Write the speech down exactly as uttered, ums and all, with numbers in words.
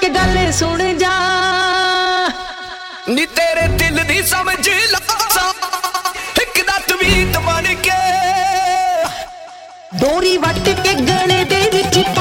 ਇੱਕ ਗੱਲ ਸੁਣ ਜਾ ਨੀ ਤੇਰੇ ਦਿਲ ਦੀ ਸਮਝ ਲਾ ਇੱਕ ਦਾ ਤਵੀਤ ਬਣ ਕੇ ਡੋਰੀ ਵੱਟ ਕੇ ਗਲੇ ਦੇ ਵਿੱਚ